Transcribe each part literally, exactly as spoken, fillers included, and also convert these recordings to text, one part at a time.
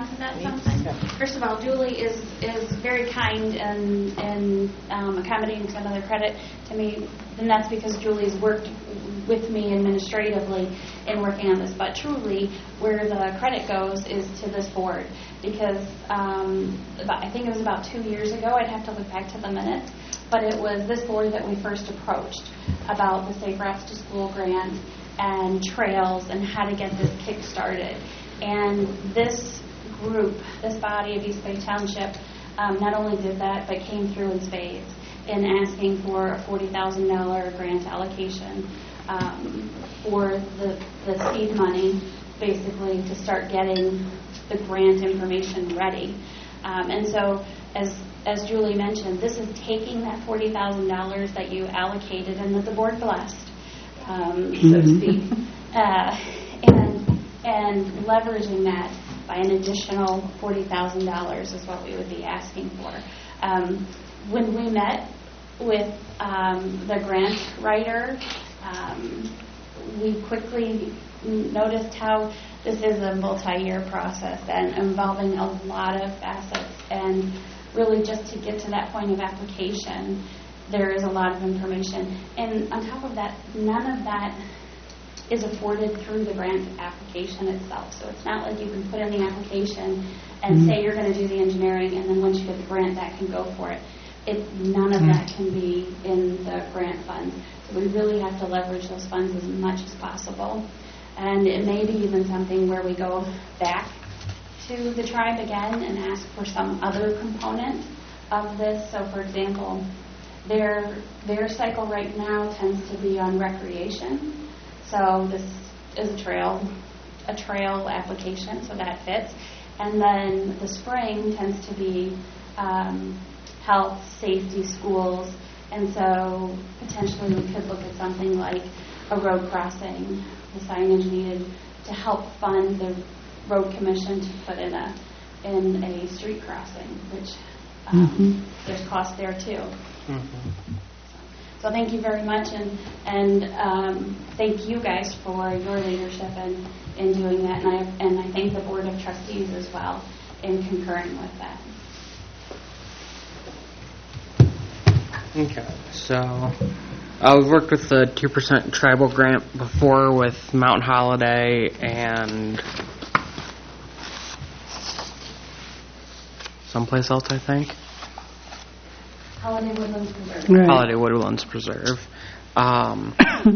respond to that something? First of all, Julie is is very kind and and um, accommodating to another credit to me, and that's because Julie's worked with me administratively in working on this. But truly, where the credit goes is to this board, because um, about, I think it was about two years ago. I'd have to look back to the minutes, but it was this board that we first approached about the Safe Routes to School grant and trails and how to get this kick started. And this group, this body of East Bay Township, um, not only did that, but came through in spades in asking for a forty thousand dollars grant allocation um, for the, the seed money, basically, to start getting the grant information ready. Um, and so, as as Julie mentioned, this is taking that forty thousand dollars that you allocated and that the board blessed, um, so to speak, uh, and and leveraging that by an additional forty thousand dollars is what we would be asking for. Um, when we met with um, the grant writer, um, we quickly noticed how this is a multi-year process and involving a lot of facets, and really just to get to that point of application, there is a lot of information. And on top of that, none of that is afforded through the grant application itself. So it's not like you can put in the application and mm-hmm. say you're going to do the engineering, and then once you get the grant, that can go for it. It none of mm-hmm. that can be in the grant funds. So we really have to leverage those funds as much as possible. And it may be even something where we go back to the tribe again and ask for some other component of this. So, for example, their their cycle right now tends to be on recreation. So this is a trail, a trail application, so that fits. And then the spring tends to be um, health, safety, schools. And so potentially we could look at something like a road crossing, the signage needed to help fund the road commission to put in a in a street crossing, which um, mm-hmm. there's cost there too. Mm-hmm. So thank you very much, and and um, thank you guys for your leadership in, in doing that, and I and I thank the Board of Trustees as well in concurring with that. Okay, so uh, we've worked with the two percent tribal grant before with Mount Holiday and someplace else, I think. Holiday Woodlands Preserve. Right. Holiday Woodlands Preserve. Um,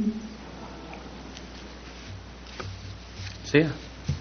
so yeah,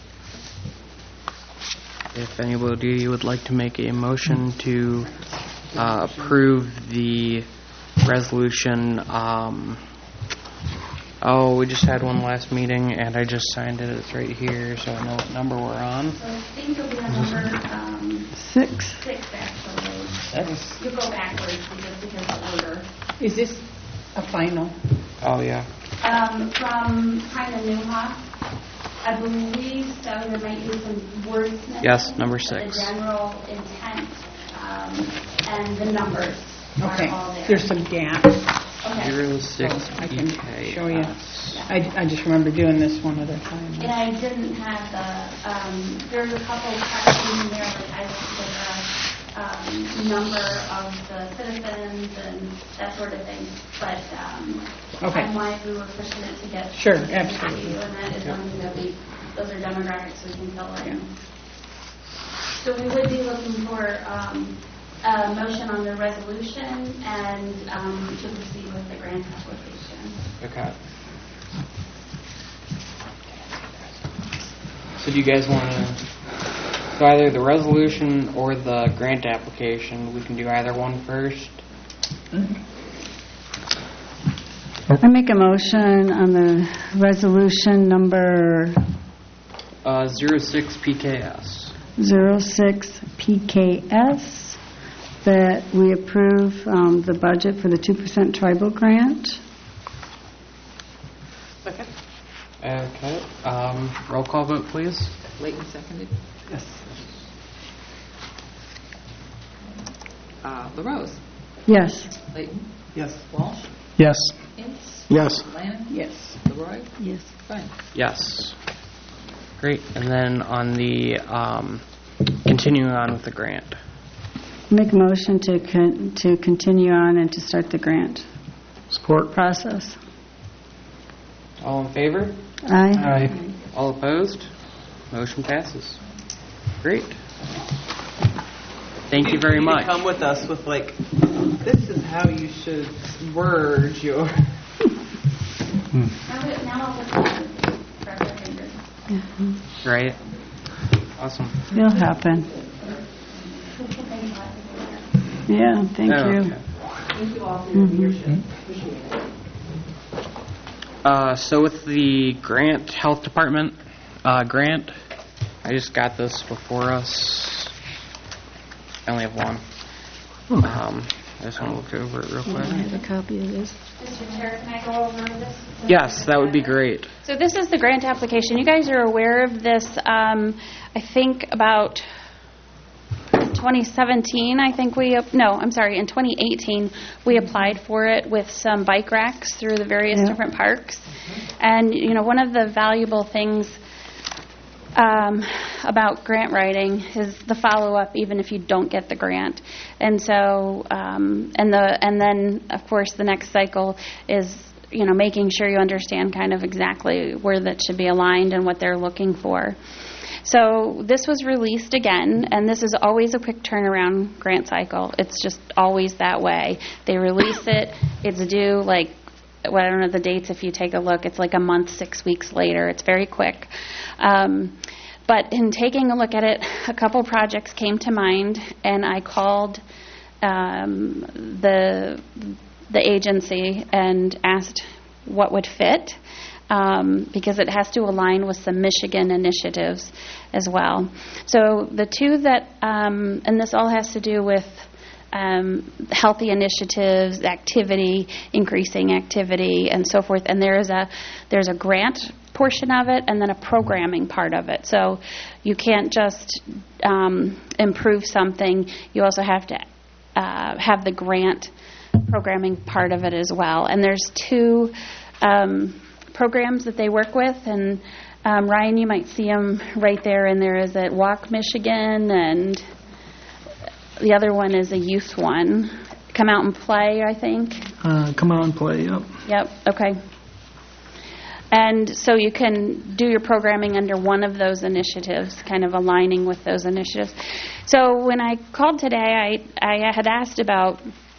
if anybody would like to make a motion to uh, approve the resolution. Um, oh, we just had one last meeting, and I just signed it. It's right here, so I know what number we're on. So I think it'll be on number um, six. Six, actually. Six. You go backwards just because of order. Is this a final? Oh yeah. Um, from kind of Newhoff, I believe so. There might be some wordsmithing. Yes, number six. The general intent um, and the numbers. Okay. Are all there. There's some gaps. Okay. Zero six. So I can okay. show you. Yeah. I, I just remember doing this one other time. And I didn't have the. Um, there's a couple of questions in there that I listed the um, number of the citizens and that sort of thing. But um, okay. time-wise, we were pushing it to get. Sure, to absolutely. you, and that is yep. something that we. Those are demographics we can fill in. Yeah. So we would be looking for um, a motion on the resolution and um, to proceed with the grant application. Okay. So do you guys want to do either the resolution or the grant application? We can do either one first. I make a motion on the resolution number Uh, zero six P K S. zero six P K S that we approve um, the budget for the two percent tribal grant. Second. Okay. Um, roll call vote, please. Layton seconded. Yes. Uh, LaRose. Yes. Layton. Yes. Walsh. Yes. Ince. Yes. Lannon. Yes. Leroy. Yes. Fine. Yes. Great. And then on the um, continuing on with the grant. Make a motion to con- to continue on and to start the grant Support. process. All in favor? Aye. Aye. All opposed? Motion passes. Great. Thank you very need much. to come with us with like, this is how you should word your. Now that- now I'll put the cross our fingers. Right? Awesome. It'll happen. Yeah, thank Oh, you. okay. Thank you all for your leadership. Appreciate it. Uh, so with the grant, health department uh, grant, I just got this before us. I only have one. Um, I just want to look over it real quick. I have a copy of this. Mister Chair, can I go over this? Yes, that would be great. So this is the grant application. You guys are aware of this, um, I think about twenty seventeen, I think we, no, I'm sorry, in twenty eighteen, we applied for it with some bike racks through the various Yeah. different parks. And, you know, one of the valuable things um, about grant writing is the follow-up, even if you don't get the grant. And so, um, and the, and then, of course, the next cycle is, you know, making sure you understand kind of exactly where that should be aligned and what they're looking for. So this was released again, and this is always a quick turnaround grant cycle. It's just always that way. They release it, it's due like, well, I don't know the dates if you take a look, it's like a month, six weeks later. It's very quick. Um, but in taking a look at it, a couple projects came to mind, and I called um, the the agency and asked what would fit. Um, because it has to align with some Michigan initiatives as well. So the two that, um, and this all has to do with um, healthy initiatives, activity, increasing activity, and so forth. And there is a there's a grant portion of it, and then a programming part of it. So you can't just um, improve something. You also have to uh, have the grant programming part of it as well. And there's two Um, programs that they work with, and um, Ryan, you might see them right there, and there is at Walk Michigan, and the other one is a youth one. Come Out and Play, I think. Uh, come out and play, yep. Yep, okay. And so you can do your programming under one of those initiatives, kind of aligning with those initiatives. So when I called today, I, I had asked about,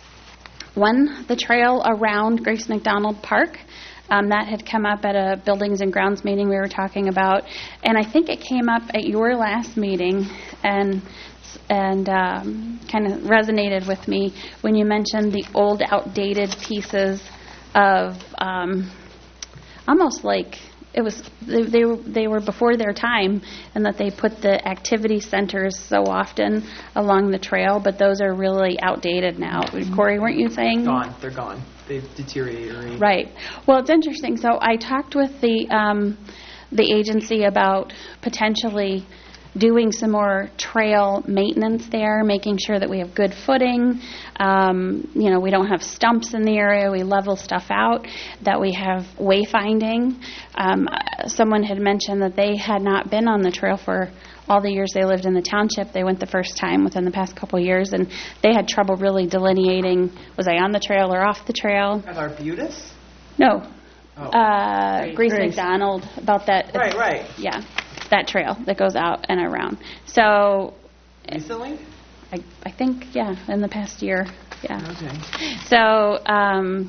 one, the trail around Grace McDonald Park. Um, that had come up at a buildings and grounds meeting we were talking about, and I think it came up at your last meeting, and and um, kind of resonated with me when you mentioned the old, outdated pieces of um, almost like it was they they were, they were before their time, and that they put the activity centers so often along the trail, but those are really outdated now. Corey, weren't you saying? Gone. They're gone. They've deteriorated already. Right. Well, it's interesting. So I talked with the um, the agency about potentially doing some more trail maintenance there, making sure that we have good footing. Um, you know, we don't have stumps in the area. We level stuff out. That we have wayfinding. Um, someone had mentioned that they had not been on the trail for all the years they lived in the township. They went the first time within the past couple of years, and they had trouble really delineating, was I on the trail or off the trail? At Arbutus? No. Oh. Uh, Grace Grace. McDonald, about that. Right, right. Yeah, that trail that goes out and around. So Recently? I, I think, yeah, in the past year, yeah. Okay. So, um,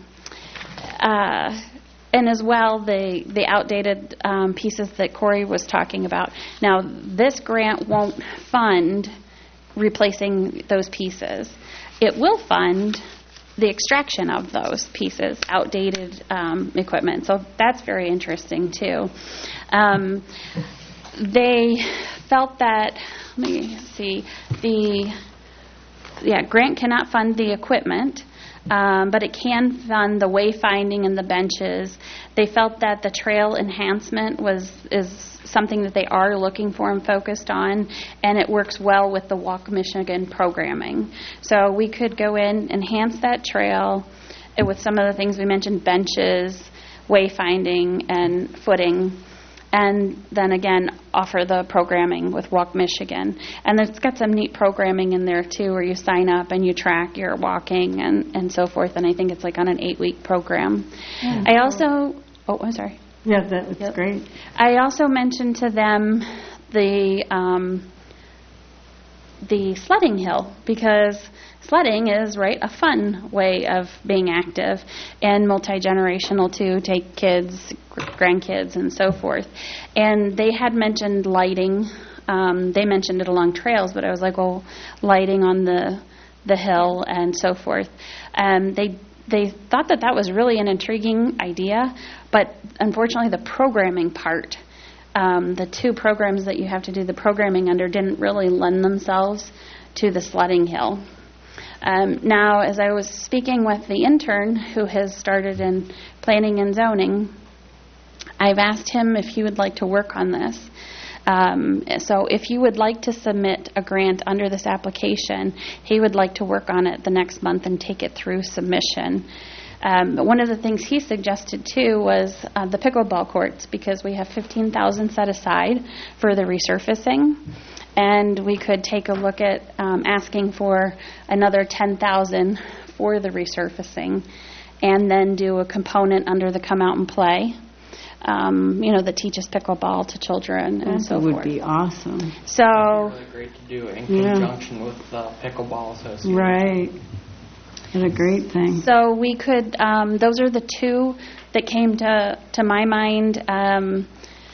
uh, and as well, the, the outdated um, pieces that Corey was talking about. Now, this grant won't fund replacing those pieces. It will fund the extraction of those pieces, outdated um, equipment. So that's very interesting, too. Um, they felt that, let me see, the, yeah, grant cannot fund the equipment, Um, but it can fund the wayfinding and the benches. They felt that the trail enhancement was is something that they are looking for and focused on, and it works well with the Walk Michigan programming. So we could go in, enhance that trail uh, with some of the things we mentioned, benches, wayfinding, and footing. and then again offer the programming with Walk Michigan. And it's got some neat programming in there too, where you sign up and you track your walking and, and so forth. And I think it's like on an eight-week program. Yeah. I also, oh, I'm sorry. Yeah, that's Yep. great. I also mentioned to them the um, the sledding hill, because sledding is, right, a fun way of being active and multi-generational too, take kids, gr- grandkids, and so forth. And they had mentioned lighting. Um, they mentioned it along trails, but I was like, well, lighting on the the hill and so forth. Um, they they thought that that was really an intriguing idea, but unfortunately the programming part, um, the two programs that you have to do the programming under didn't really lend themselves to the sledding hill. Um, now, as I was speaking with the intern who has started in planning and zoning, I've asked him if he would like to work on this. Um, so if you would like to submit a grant under this application, he would like to work on it the next month and take it through submission. Um, but one of the things he suggested too was uh, the pickleball courts, because we have fifteen thousand set aside for the resurfacing, and we could take a look at um, asking for another ten thousand for the resurfacing, and then do a component under the Come Out and Play. Um, you know, that teaches pickleball to children and so That would forth. be awesome. So, Really great to do in Yeah. conjunction with the Pickleball Association. Right. It's a great thing. so we could. Um, those are the two that came to to my mind um,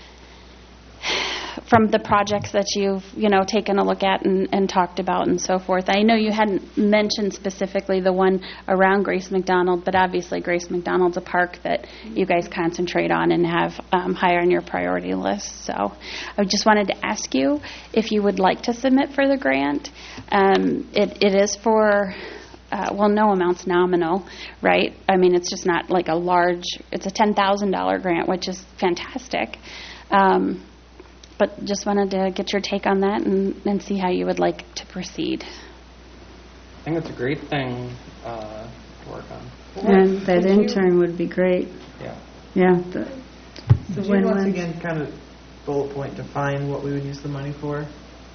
from the projects that you've you know taken a look at and, and talked about and so forth. I know you hadn't mentioned specifically the one around Grace McDonald, but obviously Grace McDonald's a park that you guys concentrate on and have um, higher on your priority list. So I just wanted to ask you if you would like to submit for the grant. Um, it, it is for, uh, well, no amount's nominal, right? I mean, it's just not like a large, it's a ten thousand dollars grant, which is fantastic. Um, But just wanted to get your take on that and, and see how you would like to proceed. I think it's a great thing uh, to work on. And that Could you- intern would be great. Yeah. Yeah. the- the Could you once win-win. again kind of bullet point define what we would use the money for?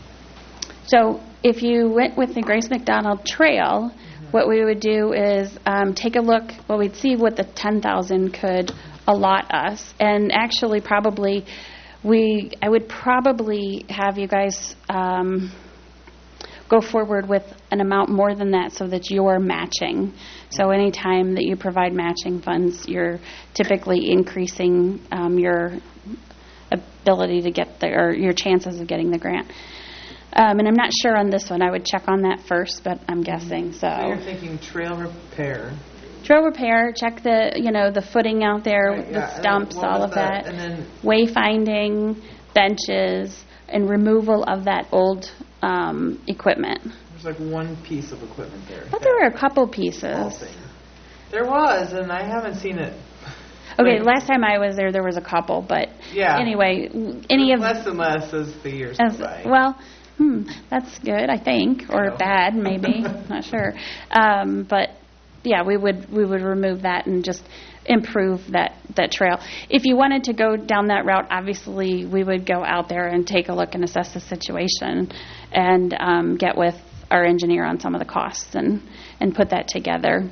So if you went with the Grace McDonald Trail, what we would do is um, take a look, well, we'd see what the ten thousand could allot us. And actually probably, we I would probably have you guys um, go forward with an amount more than that so that you're matching. So anytime that you provide matching funds, you're typically increasing um, your ability to get the, or your chances of getting the grant. Um, and I'm not sure on this one. I would check on that first, but I'm guessing so. So you're thinking trail repair. Trail repair, check the, you know, the footing out there, Right, the yeah, and then stumps, what all was of that. And then, Wayfinding, benches, and removal of that old um, equipment. there's like one piece of equipment there. But there were a couple Small pieces. thing. There was, and I haven't seen it. Okay, Like- last time I was there, there was a couple, but Yeah. anyway, any of Less and less as the years as, go by. well, hmm, that's good, I think, or I know. bad, maybe, not sure. Um, but yeah, we would we would remove that and just improve that that trail. If you wanted to go down that route, obviously we would go out there and take a look and assess the situation, and um, get with our engineer on some of the costs and and put that together.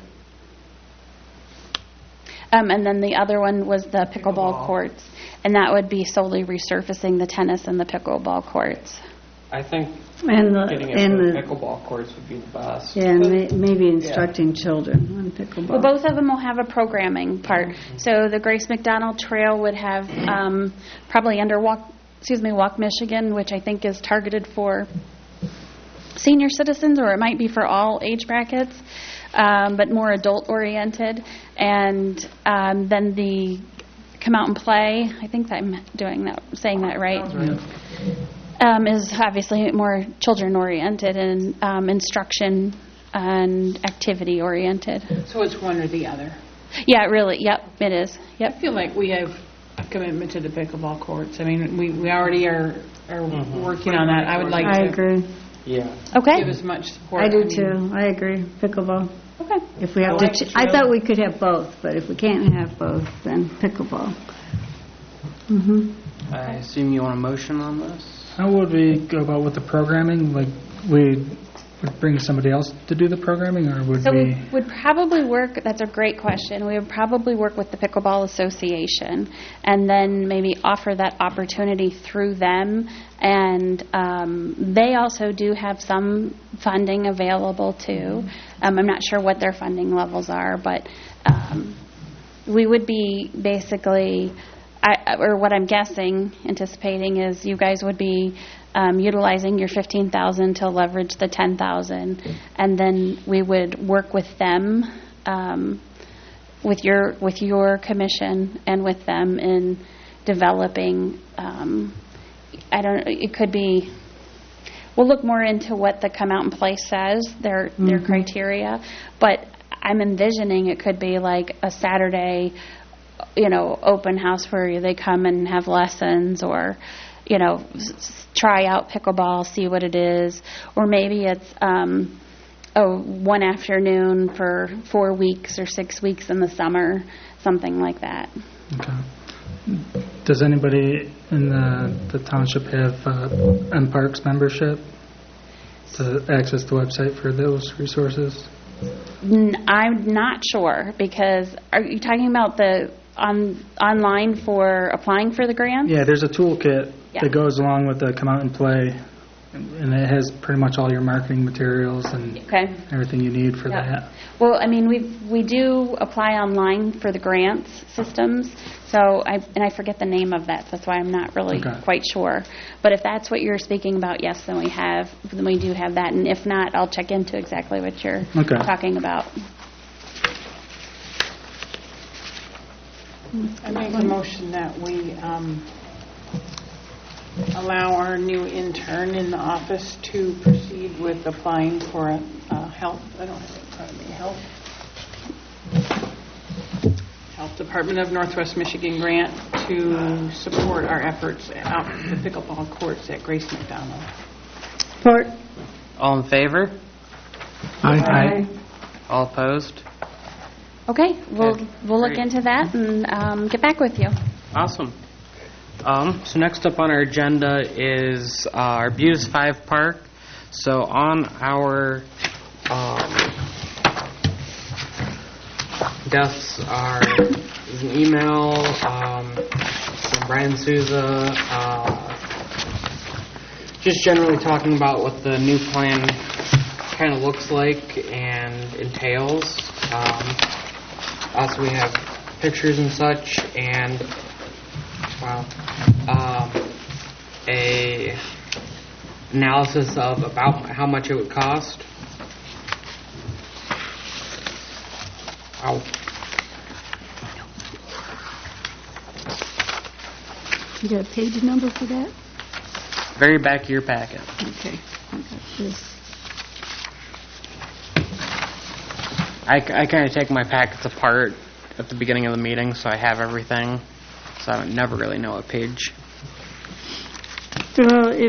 Um, and then the other one was the pickleball, Pickleball. courts, and that would be solely resurfacing the tennis and the pickleball courts. I think And the, getting it and for the, pickleball courts would be the best. yeah, and may- maybe instructing children on pickleball. Well, both of them will have a programming part. So the Grace McDonald Trail would have um, probably under Walk, excuse me, Walk Michigan, which I think is targeted for senior citizens, or it might be for all age brackets, um, but more adult oriented. And um, then the Come Out and Play, I think that I'm doing that, saying that right. Um, is obviously more children-oriented and um, instruction and activity-oriented. So it's one or the other. Yeah, really, yep, it is. I Yep. feel like we have a commitment to the pickleball courts. I mean, we, we already are, are Mhm. working on that. I would like I to agree. Yeah. Okay. give as much support. I do mean, too. I agree. Pickleball. Okay. If we have I to, like ch- the I trail. thought we could have both, but if we can't have both, then pickleball. Mm-hmm. I assume you want a motion on this? How would we go about with the programming? Like, we would bring somebody else to do the programming, or would So we? we would probably work, that's a great question, we would probably work with the Pickleball Association and then maybe offer that opportunity through them. And um, they also do have some funding available too. Um, I'm not sure what their funding levels are, but um, we would be basically, I, or what I'm guessing, anticipating is you guys would be Um, utilizing your fifteen thousand to leverage the ten thousand, and then we would work with them, um, with your with your commission and with them in developing. Um, I don't. It could be. We'll look more into what the Come Out and Play says, their their criteria, but I'm envisioning it could be like a Saturday, you know, open house where they come and have lessons, or you know, s- try out pickleball, see what it is, or maybe it's um, oh, one afternoon for four weeks or six weeks in the summer, something like that. Okay. Does anybody in the, the township have uh, M Parks membership to access the website for those resources? N- I'm not sure, because are you talking about the on online for applying for the grant? Yeah, there's a toolkit Yeah. that goes along with the Come Out and Play, and it has pretty much all your marketing materials and Okay. everything you need for Yeah. that. Well, I mean, we we do apply online for the grants systems, so I and I forget the name of that. So that's why I'm not really Okay. quite sure. But if that's what you're speaking about, yes, then we have then we do have that. And if not, I'll check into exactly what you're Okay. talking about. I make a motion that we um, allow our new intern in the office to proceed with applying for a uh, health, I don't have it in front of me, health, Health Department of Northwest Michigan grant to support our efforts out at the pickleball courts at Grace McDonald. Support. All in favor? Aye. All opposed? Okay, we'll Okay, we'll look great. into that and um, get back with you. Awesome. Um, so next up on our agenda is uh, our Buttes Five Park. So on our um, desks are is an email um, from Brian Souza, uh, just generally talking about what the new plan kind of looks like and entails. Um, also, we have pictures and such, and wow, um, a analysis of about how much it would cost. Wow. You got a page number for that? Very back of your packet. Okay. I got this. I, I kind of take my packets apart at the beginning of the meeting, so I have everything. So I don't, never really know what page. Well, it,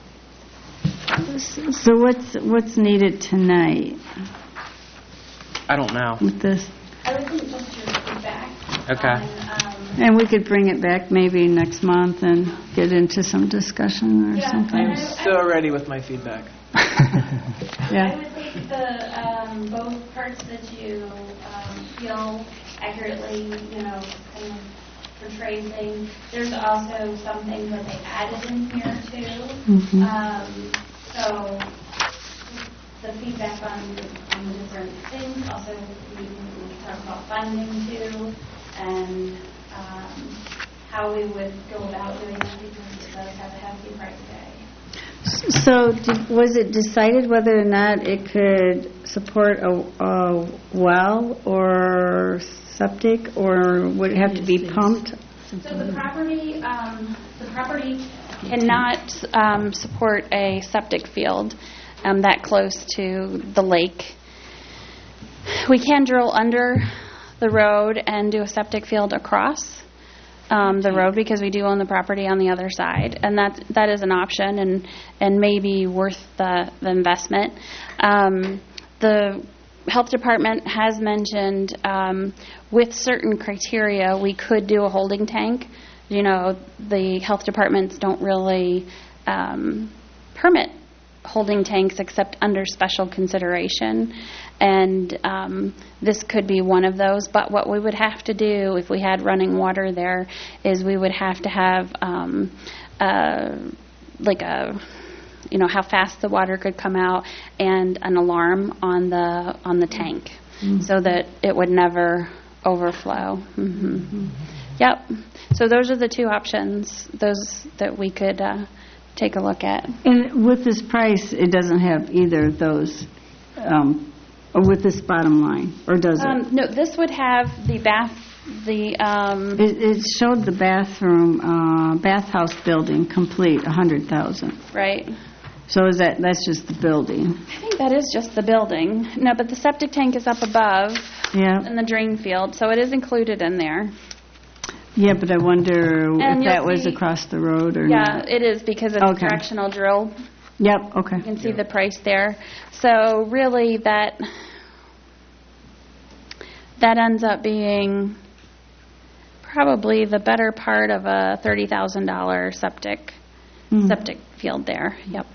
so what's, what's needed tonight I don't know. with this? I would think just your feedback. Okay. on, um, And we could bring it back maybe next month and get into some discussion or Yeah. something. I'm so ready with my feedback. I Yeah. would take the, um, both parts that you, um, feel accurately, you know, kind of portray things. There's also some things that they added in here too. Mhm. Um, so the feedback on, on the different things, also we we talk about funding too, and, um, how we would go about doing that, because it does have a hefty price tag. So did- was it decided whether or not it could support a, a well or septic, or would it have to be pumped? So the property, um, the property cannot um, support a septic field um, that close to the lake. We can drill under the road and do a septic field across um, the road, because we do own the property on the other side, and that that is an option, and and maybe worth the, the investment. Um, the Health Department has mentioned um, with certain criteria we could do a holding tank you know, the health departments don't really um, permit holding tanks except under special consideration. And um, this could be one of those. But what we would have to do if we had running water there is we would have to have um, uh, like a, you know, how fast the water could come out and an alarm on the on the tank, mm-hmm. so that it would never overflow. Mm-hmm. Mm-hmm. Yep. So those are the two options, those that we could uh, take a look at. And with this price, it doesn't have either of those, um, or with this bottom line, or does it? Um, no, this would have the bath, the... Um, It, it showed the bathroom, uh, bathhouse building complete, a hundred thousand. right. So is that, that's just the building? I think that is just the building. No, but the septic tank is up above Yeah. in the drain field, so it is included in there. Yeah, but I wonder And if that you'll was see- across the road or Yeah, not. it is because it's Okay. a directional drill. Yep, okay. You can see the price there. So really, that that ends up being probably the better part of a thirty thousand dollars septic Mhm. septic field there. Yep.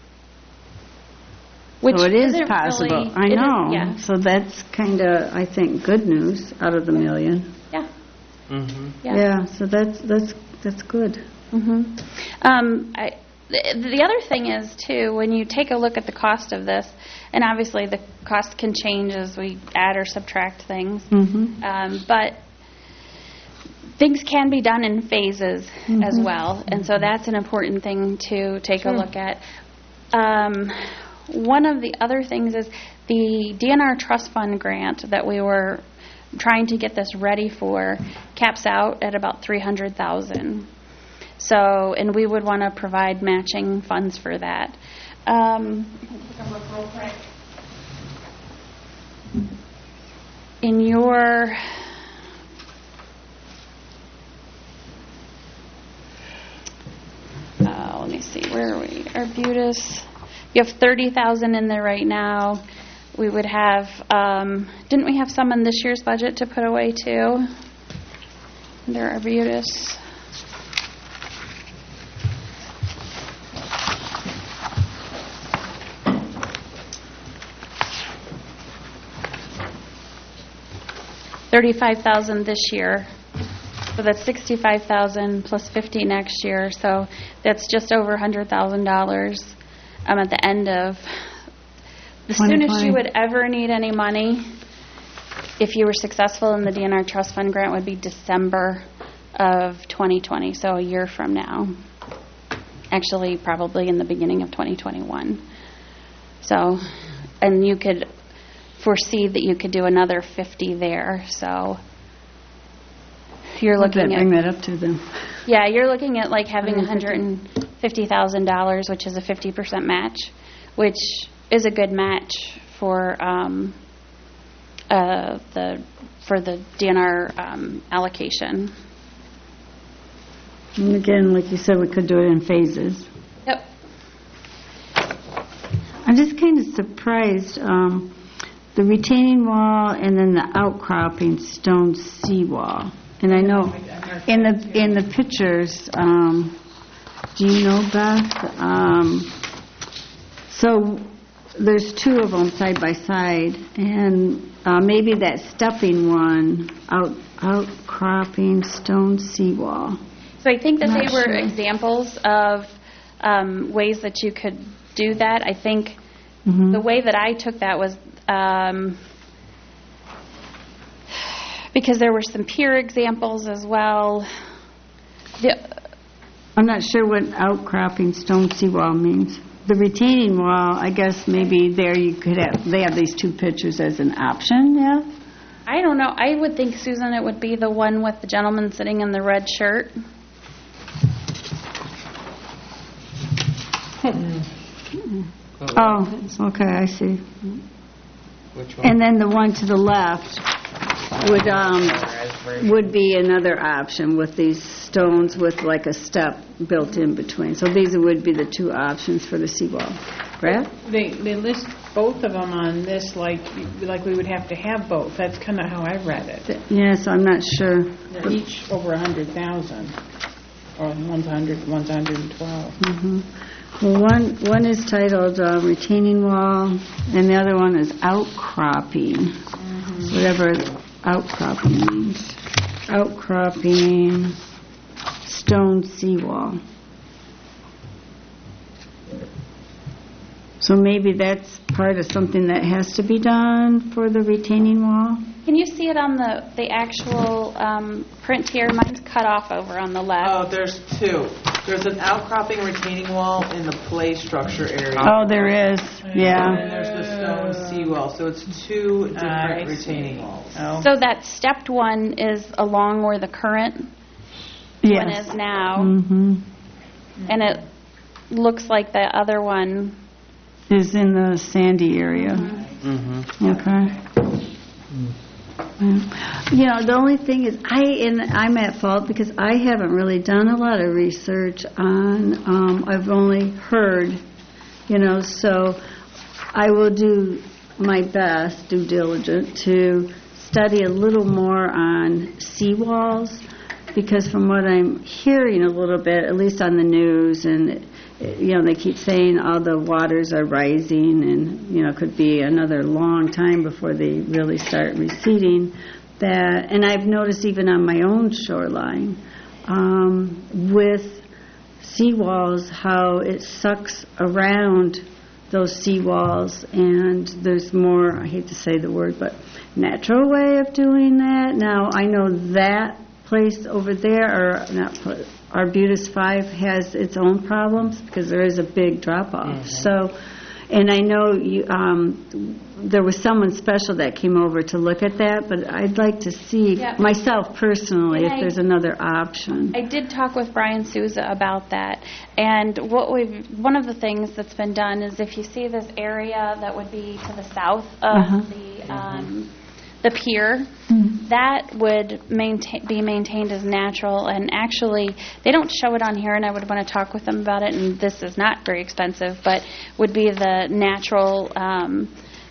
Which So it is isn't possible. really- I it is- know. yeah. So that's kind of, I think, good news out of the million. Yeah. Mm-hmm. Yeah. Yeah, so that's, that's, that's good. hmm Um, I, the, the other thing is, too, when you take a look at the cost of this, and obviously the cost can change as we add or subtract things, Mm-hmm. um, but things can be done in phases as well, and so that's an important thing to take a look at. Um, one of the other things is the D N R Trust Fund grant that we were trying to get this ready for caps out at about three hundred thousand dollars. So, and we would want to provide matching funds for that. Um, take a look real quick. In your uh, let me see, where are we? Arbutus. You have thirty thousand dollars in there right now. We would have, um, didn't we have some in this year's budget to put away too? Under Arbutus. thirty-five thousand dollars this year. So that's sixty-five thousand dollars plus fifty next year. So that's just over one hundred thousand dollars um, at the end of... The soonest you would ever need any money, if you were successful in the D N R Trust Fund grant, would be December of twenty twenty, so a year from now. Actually, probably in the beginning of twenty twenty-one. So, and you could foresee that you could do another fifty there, so you're What did looking that bring at... that up to then? Yeah, you're looking at like having one hundred fifty. one hundred fifty thousand dollars, which is a fifty percent match, which is a good match for um, uh, the for the D N R um, allocation. And again, like you said, we could do it in phases. Yep. I'm just kind of surprised, um, the retaining wall and then the outcropping stone seawall. And I know in the in the pictures, um, do you know, Beth? Um, so there's two of them side by side, and uh, maybe that stepping one, out outcropping stone seawall. So I think that Not they were sure. examples of um, ways that you could do that. I think Mm-hmm. the way that I took that was um, because there were some peer examples as well. The, I'm not sure what outcropping stone seawall means. The retaining wall, I guess maybe there you could have, they have these two pictures as an option, yeah? I don't know. I would think, Susan, it would be the one with the gentleman sitting in the red shirt. Oh, okay, I see. Which one? And then the one to the left would, um, would be another option with these stones with like a step built in between. So these would be the two options for the seawall. Brad? They they list both of them on this like like we would have to have both. That's kind of how I read it. Yes, I'm not sure. They're each over a hundred thousand. Or one's one hundred, one's one hundred twelve. Mhm. Well, one, one is titled uh, retaining wall, and the other one is outcropping, whatever outcropping means. Outcropping stone seawall. So maybe that's part of something that has to be done for the retaining wall? Can you see it on the, the actual um, print here? Mine's cut off over on the left. Oh, there's two. There's an outcropping retaining wall in the play structure area. Oh, there is, And yeah. there's the stone seawall, so it's two different I see. retaining walls. Oh. So that stepped one is along where the current one Yes. is now, Mm-hmm. and it looks like the other one. Is in the sandy area. Mm-hmm. Okay. Yeah. You know, the only thing is, I and I'm at fault because I haven't really done a lot of research on. Um, I've only heard, you know, so I will do my best, due diligent, to study a little more on seawalls, because from what I'm hearing a little bit, at least on the news, and you know, they keep saying all the waters are rising, and you know, it could be another long time before they really start receding. That, and I've noticed even on my own shoreline, um, with seawalls, how it sucks around those seawalls, and there's more, I hate to say the word, but natural way of doing that. Now, I know that place over there, or not, Arbutus five has its own problems because there is a big drop-off. Mm-hmm. So, and I know you, um, there was someone special that came over to look at that, but I'd like to see Yeah. myself personally And if I- there's another option. I did talk with Brian Souza about that, and what we've one of the things that's been done is if you see this area that would be to the south of Uh-huh. the um, the pier, Mhm. that would maintain, be maintained as natural. And actually, they don't show it on here, and I would want to talk with them about it. And this is not very expensive, but would be the natural um,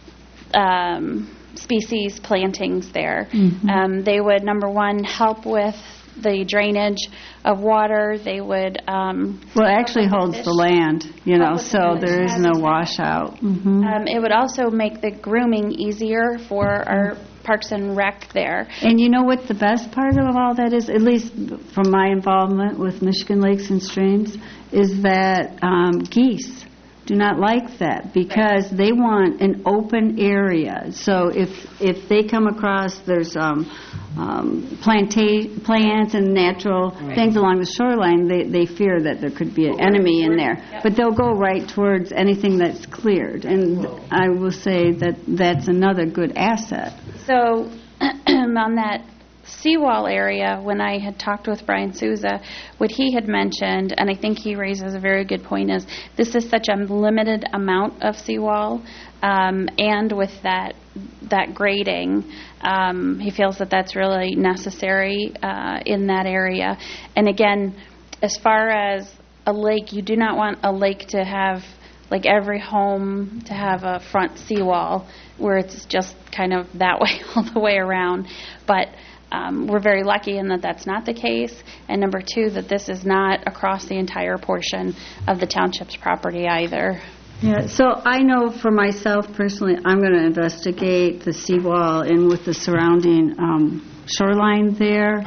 um, species plantings there. Mhm. Um, they would, number one, help with the drainage of water. They would um, Well, it actually help with holds fish. the land, you know, Help with so the there is no habitat. washout. Mhm. Um, it would also make the grooming easier for our Parks and Rec there. And you know what the best part of all that is, at least from my involvement with Michigan Lakes and Streams, is that um, geese do not like that because they want an open area. So if if they come across, there's um, um, planta- plants and natural things along the shoreline, they, they fear that there could be an enemy in there. But they'll go right towards anything that's cleared. And I will say that that's another good asset. So on that seawall area, when I had talked with Brian Souza, what he had mentioned, and I think he raises a very good point, is this is such a limited amount of seawall, um, and with that that grading, um, he feels that that's really necessary uh, in that area. And again, as far as a lake, you do not want a lake to have, like every home to have a front seawall where it's just kind of that way all the way around. But um, we're very lucky in that that's not the case. And number two, that this is not across the entire portion of the township's property either. Yeah, so I know for myself personally, I'm going to investigate the seawall and with the surrounding um, shoreline there,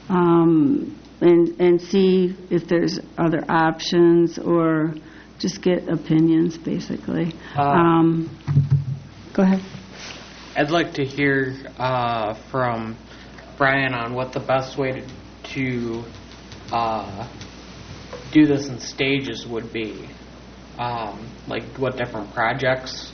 um, and and see if there's other options or just get opinions, basically. Uh, Um, go ahead. I'd like to hear uh, from Brian on what the best way to, to uh, do this in stages would be. Um, like what different projects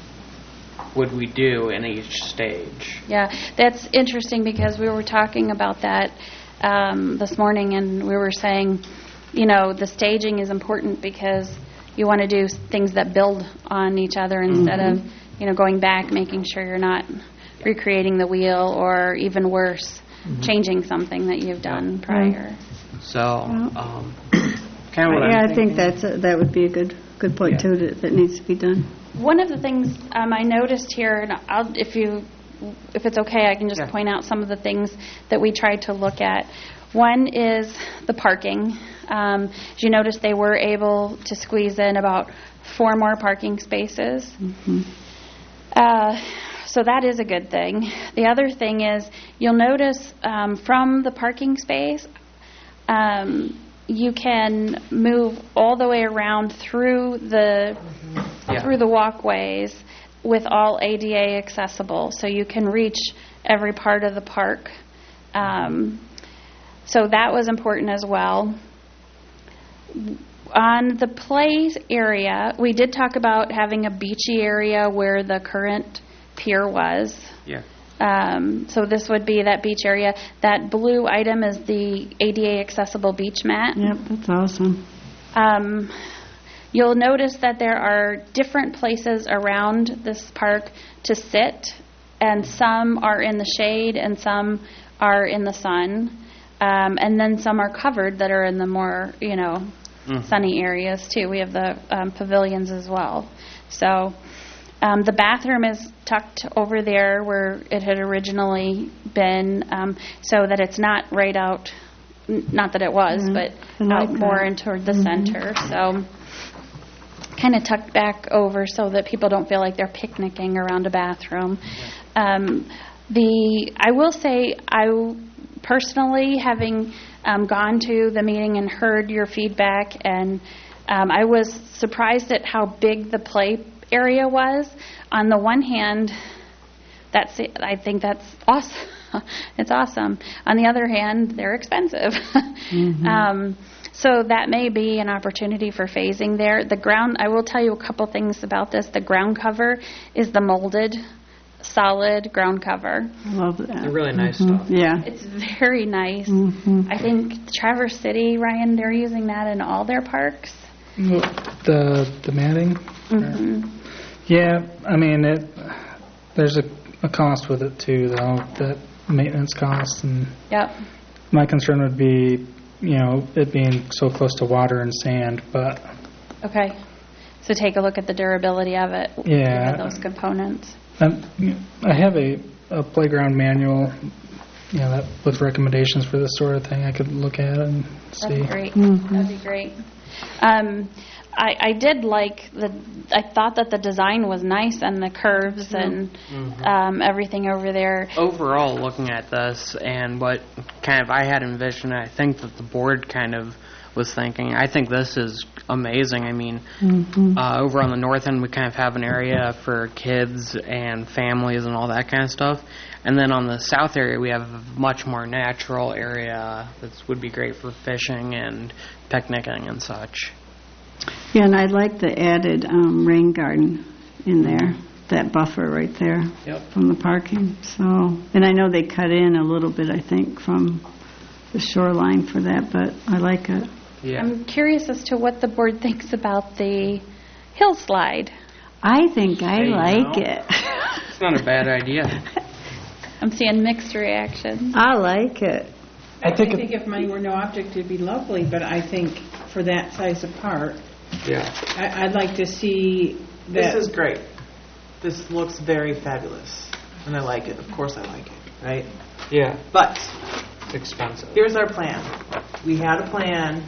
would we do in each stage? Yeah, that's interesting because we were talking about that um, this morning, and we were saying, you know, the staging is important because you want to do things that build on each other instead Mm-hmm. of, you know, going back, making sure you're not recreating the wheel or even worse, Mm-hmm. changing something that you've done prior. So, um, kind of what Yeah, I'm I think thinking. that's a, that would be a good good point Yeah. too, that, that needs to be done. One of the things um, I noticed here, and I'll, if you, if it's okay, I can just Yeah. point out some of the things that we tried to look at. One is the parking. Um, As you notice, they were able to squeeze in about four more parking spaces. Uh, So that is a good thing. The other thing is, you'll notice um, from the parking space, um, you can move all the way around through the Yeah. through the walkways with all A D A accessible, so you can reach every part of the park. Um, so that was important as well. On the play area, we did talk about having a beachy area where the current pier was. Yeah. Um, so this would be that beach area. That blue item is the A D A accessible beach mat. Yep, that's awesome. Um, you'll notice that there are different places around this park to sit, and some are in the shade and some are in the sun. Um, and then some are covered that are in the more, you know, Mhm. sunny areas too. We have the um, pavilions as well. So um, the bathroom is tucked over there where it had originally been, um, so that it's not right out, n- not that it was, Mhm. but I like out more that. in toward the center. So kind of tucked back over so that people don't feel like they're picnicking around a bathroom. Um, the I will say, I personally, having um, gone to the meeting and heard your feedback, and um, I was surprised at how big the play area was. On the one hand, that's I think that's awesome. It's awesome. On the other hand, they're expensive. um, so that may be an opportunity for phasing there. The ground, I will tell you a couple things about this. The ground cover is the molded, solid ground cover. I love that. They're really nice Mhm. stuff. Yeah. It's very nice. Mhm. I think Traverse City, Ryan, they're using that in all their parks. The the matting. hmm Yeah, I mean it. There's a, a cost with it too, though. That maintenance cost, and Yep. my concern would be, you know, it being so close to water and sand. But Okay. So take a look at the durability of it. Yeah. given those components. um, I have a, a playground manual, you know, that with recommendations for this sort of thing. I could look at and see. That'd be great. Mhm. That'd be great. Um, I, I did like the. I thought that the design was nice and the curves and um, everything over there. Overall, looking at this and what kind of I had envisioned, I think that the board kind of was thinking, I think this is amazing. I mean, Mhm. uh, over on the north end, we kind of have an area for kids and families and all that kind of stuff. And then on the south area, we have a much more natural area that would be great for fishing and picnicking and such. Yeah, and I like the added um, rain garden in there, that buffer right there Yep. from the parking. So, and I know they cut in a little bit, I think, from the shoreline for that, but I like it. Yeah. I'm curious as to what the board thinks about the hill slide. I think I Hey, you like know. it. It's not a bad idea. I'm seeing mixed reactions. I like it. I I think think if money were no object, it'd be lovely, but I think for that size of park, Yeah. I- I'd like to see This that. is great. This looks very fabulous, and I like it. Of course I like it, right? Yeah. But It's expensive. here's our plan. We had a plan.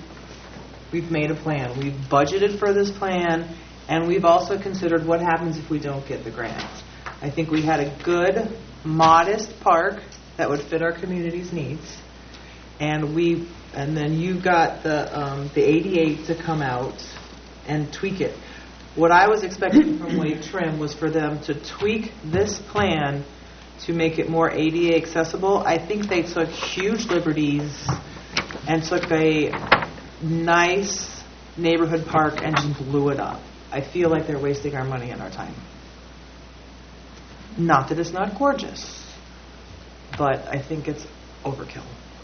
We've made a plan. We've budgeted for this plan, and we've also considered what happens if we don't get the grant. I think we had a good, modest park that would fit our community's needs, and we, and then you got the um, the A D A to come out and tweak it. What I was expecting from Wade Trim was for them to tweak this plan to make it more A D A accessible. I think they took huge liberties and took a nice neighborhood park and just blew it up. I feel like they're wasting our money and our time. Not that it's not gorgeous, but I think it's overkill.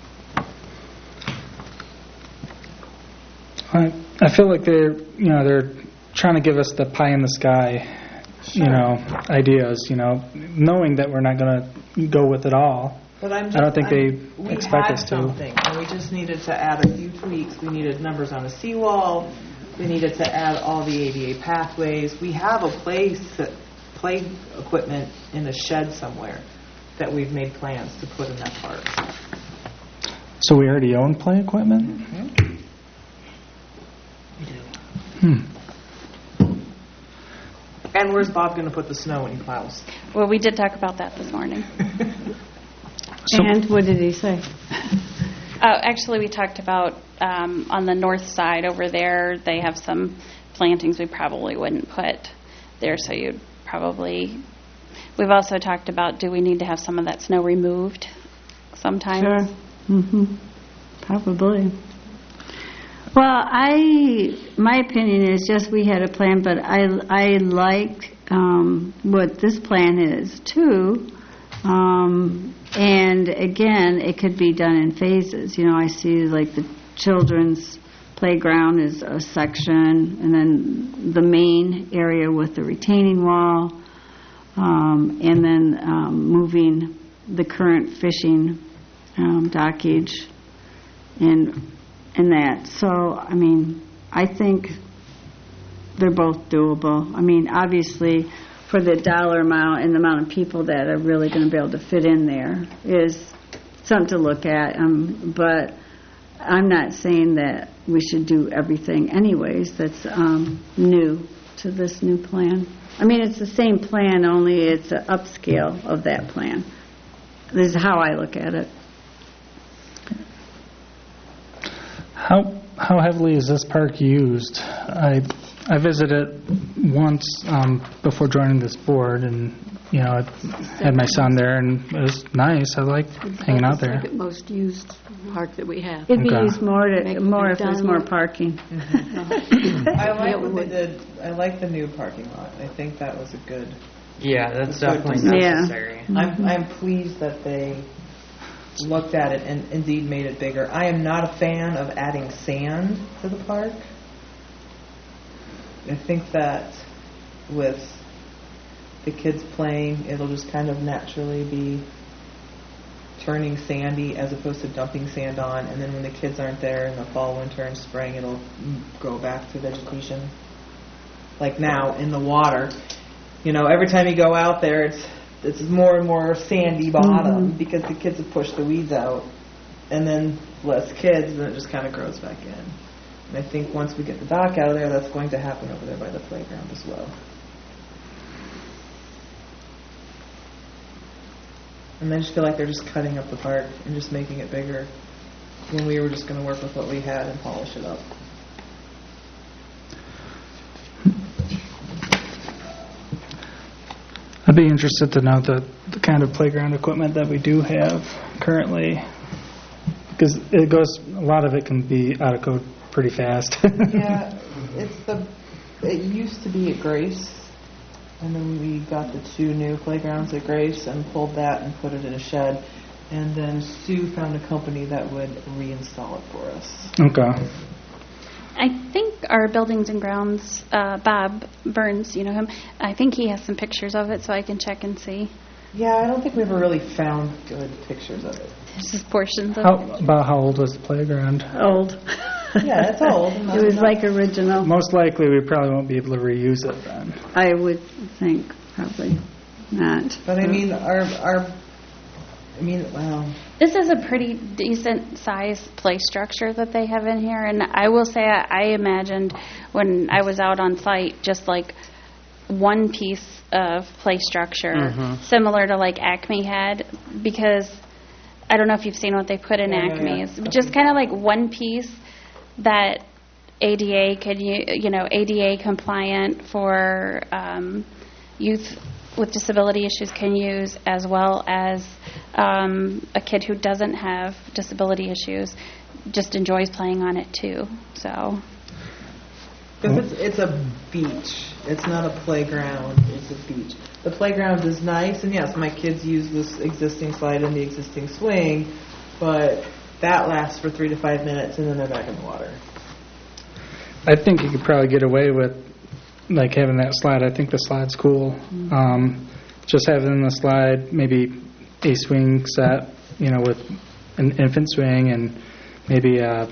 I, I feel like they're, you know, they're trying to give us the pie in the sky, you know, ideas, you know, knowing that we're not going to go with it all. But I'm just, I don't think they I'm- we expect had us to. something, and we just needed to add a few tweaks. We needed numbers on a seawall. We needed to add all the A D A pathways. We have a place, that, play equipment in a shed somewhere that we've made plans to put in that park. So we already own play equipment? Hmm. And where's Bob going to put the snow when he plows? Well, we did talk about that this morning. So- And what did he say? Uh, Actually, we talked about um, on the north side over there, they have some plantings we probably wouldn't put there, so you'd probably, we've also talked about, do we need to have some of that snow removed sometimes? Sure. Mm-hmm. Probably. Well, I, my opinion is just we had a plan, but I, I like um, what this plan is too. Um, and again, it could be done in phases. You know, I see like the children's playground is a section, and then the main area with the retaining wall, um, and then um, moving the current fishing um, dockage and and that. So, I mean, I think they're both doable. I mean, obviously, for the dollar amount and the amount of people that are really going to be able to fit in there is something to look at. Um, but I'm not saying that we should do everything anyways that's um, new to this new plan. I mean, it's the same plan, only it's an upscale of that plan. This is how I look at it. How how heavily is this park used? I I visited once um, before joining this board, and you know, I had my son there, and it was nice. I like hanging out there. It's the most used park that we have. It'd be Okay. used more to, Make- more make if there's down more more. parking. I like Yeah, we what they would. did. I like the new parking lot. I think that was a good. Yeah, that's Good definitely design. Yeah. necessary. I'm I'm pleased that they looked at it and indeed made it bigger. I am not a fan of adding sand to the park. I think that with the kids playing, it'll just kind of naturally be turning sandy as opposed to dumping sand on, and then when the kids aren't there in the fall, winter, and spring, it'll go back to vegetation. Like now in the water, you know, every time you go out there, it's it's more and more sandy bottom because the kids have pushed the weeds out, and then less kids, and it just kind of grows back in. And I think once we get the dock out of there, that's going to happen over there by the playground as well. And I just feel like they're just cutting up the park and just making it bigger when we were just going to work with what we had and polish it up. I'd be interested to know the, the kind of playground equipment that we do have currently, because it goes, a lot of it can be out of code pretty fast. Yeah, it's the, it used to be at Grace, and then we got the two new playgrounds at Grace and pulled that and put it in a shed, and then Sue found a company that would reinstall it for us. Okay. I think our buildings and grounds, uh, Bob Burns, you know him, I think he has some pictures of it, so I can check and see. Yeah, I don't think we ever really found good pictures of it. There's just portions of How, it. about how old was the playground? Old. Yeah, it's old. It was like original. Most likely, we probably won't be able to reuse it then. I would think probably not. But I mean, our, our, I mean, well, This is a pretty decent sized play structure that they have in here, and I will say I, I imagined when I was out on site just like one piece of play structure Mhm. similar to like Acme had, because I don't know if you've seen what they put in Yeah, yeah, Acme. yeah. It's just kind of like one piece that A D A could, u- you know, A D A compliant for um, youth with disability issues can use, as well as um, a kid who doesn't have disability issues just enjoys playing on it too. So because it's, it's a beach. It's not a playground. It's a beach. The playground is nice, and yes, my kids use this existing slide and the existing swing, but that lasts for three to five minutes, and then they're back in the water. I think you could probably get away with like having that slide. I think the slide's cool. Um, just having the slide, maybe a swing set, you know, with an infant swing and maybe uh,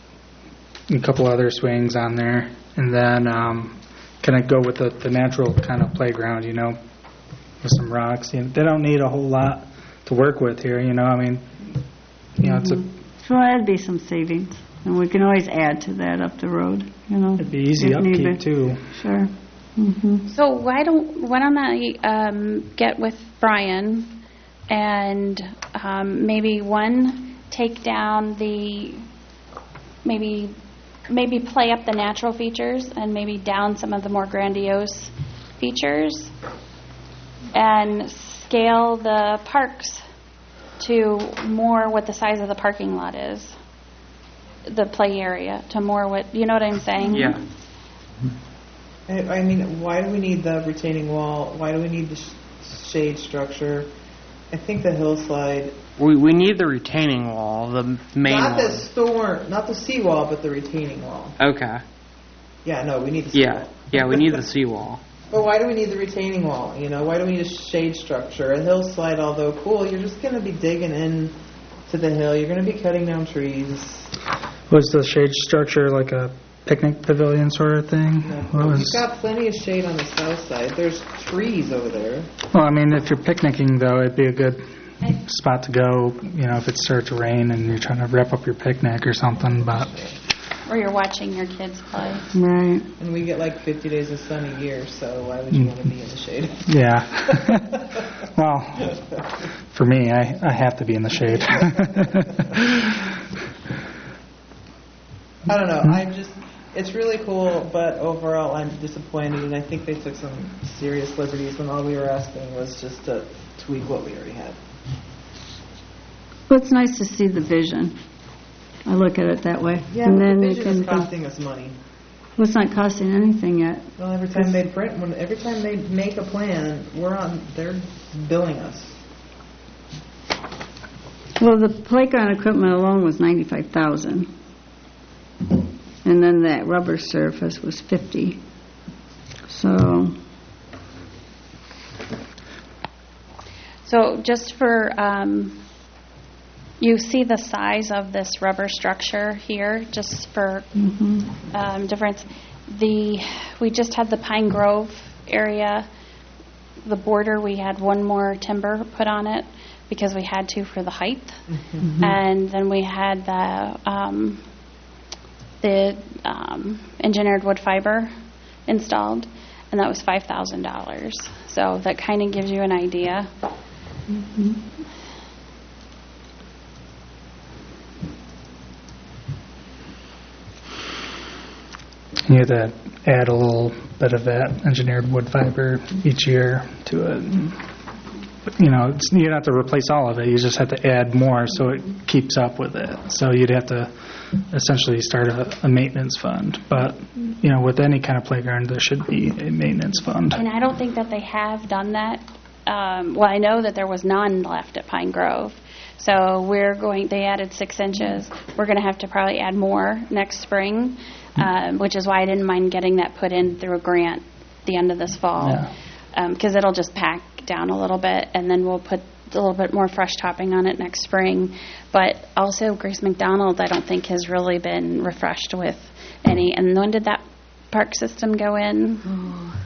a couple other swings on there, and then um, kind of go with the, the natural kind of playground, you know, with some rocks. You know, they don't need a whole lot to work with here, you know. I mean, you know, it's a So that'd be some savings, and we can always add to that up the road, you know. It'd be easy if needed. upkeep too. Sure. Mm-hmm. So why don't, why don't I um, get with Brian and um, maybe one, take down the, maybe, maybe play up the natural features and maybe down some of the more grandiose features, and scale the parks to more what the size of the parking lot is, the play area, to more what, you know what I'm saying? Yeah. I I mean, why do we need the retaining wall? Why do we need the sh- shade structure? I think the hillside, We we need the retaining wall, the main not the one. storm, not the seawall, but the retaining wall. Okay. Yeah, no, we need the Yeah. seawall. Yeah, we need the seawall. But why do we need the retaining wall? You know, why do we need a shade structure? A hillside, although cool, you're just going to be digging in to the hill. You're going to be cutting down trees. Was the shade structure like a picnic pavilion sort of thing? What You've was? got plenty of shade on the south side. There's trees over there. Well, I mean, if you're picnicking though, it'd be a good spot to go. You know, if it starts to rain and you're trying to wrap up your picnic or something. But Or you're watching your kids play. Right. And we get like fifty days of sun a year, so why would you want to be in the shade? yeah. Well, for me, I I have to be in the shade. I don't know. I'm just, it's really cool, but overall I'm disappointed, and I think they took some serious liberties when all we were asking was just to tweak what we already had. Well, it's nice to see the vision. I look at it that way. Yeah, and but then the you vision can is costing us money. Well, it's not costing anything yet. Well, every time they print, when every time they make a plan, we're on, they're billing us. Well, the playground equipment alone was ninety-five thousand, and then that rubber surface was fifty. So, So just for, um, you see the size of this rubber structure here, just for mhm. um, difference. The, we just had the Pine Grove area, the border, we had one more timber put on it because we had to for the height. Mhm. And then we had the, um, the um, engineered wood fiber installed, and that was five thousand dollars. So that kind of gives you an idea. Mhm. You have to add a little bit of that engineered wood fiber each year to it. You know, it's, you don't have to replace all of it. You just have to add more so it keeps up with it. So you'd have to essentially start a, a maintenance fund. But, you know, with any kind of playground, there should be a maintenance fund. And I don't think that they have done that. Um, well, I know that there was none left at Pine Grove. So we're going, they added six inches. We're going to have to probably add more next spring, um, which is why I didn't mind getting that put in through a grant the end of this fall. Because Yeah. it'll just pack down a little bit, and then we'll put a little bit more fresh topping on it next spring. But also, Grace McDonald, I don't think, has really been refreshed with any. And when did that park system go in? Oh,